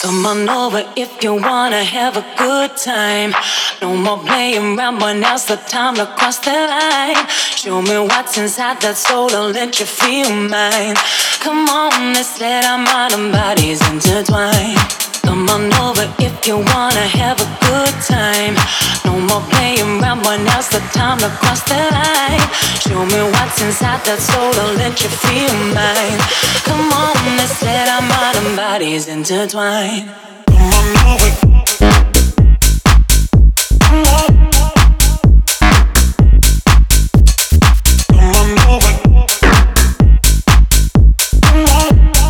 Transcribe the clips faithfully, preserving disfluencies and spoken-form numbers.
Come on over if you wanna have a good time. No more playing around, but now's the time to cross the line. Show me what's inside that soul and let you feel mine. Come on, let's let our mind and bodies intertwine. Come on over if you wanna have a good time. No more playing around, but now's the time to cross the line. Show me what's inside that soul and let you feel mine. Come on, let's let our mind and bodies intertwine. Come on over. Come on. Come on over. Come on.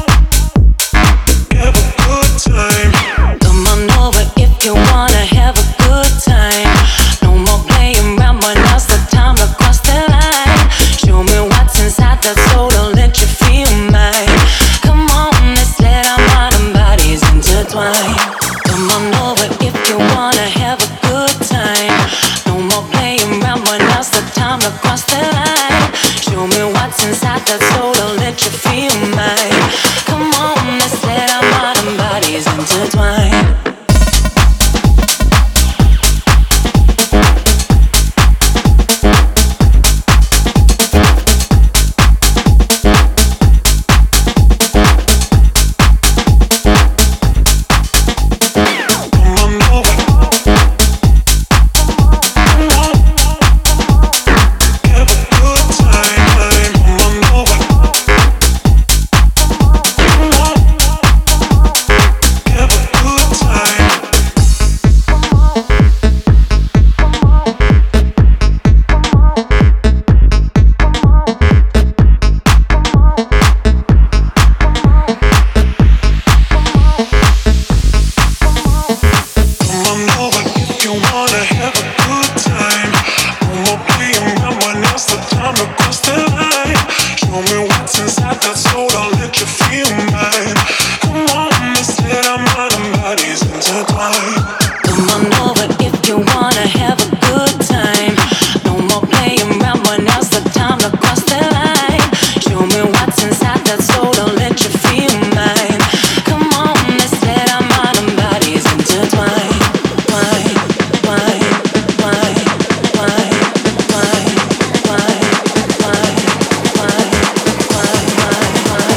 Have a good time. Come on over if you wanna have a good time. No more playing around, but now's the time to cross the line. Show me what's inside that soul and let you feel mine. Come on, let's let our mind and bodies intertwine. Come on over if you wanna have a good time. No more playing around, but now's the time to cross the line. Show me what's inside that soul and let you feel mine. Come on, let's let our mind and bodies intertwine.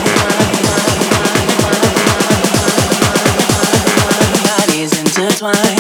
Why?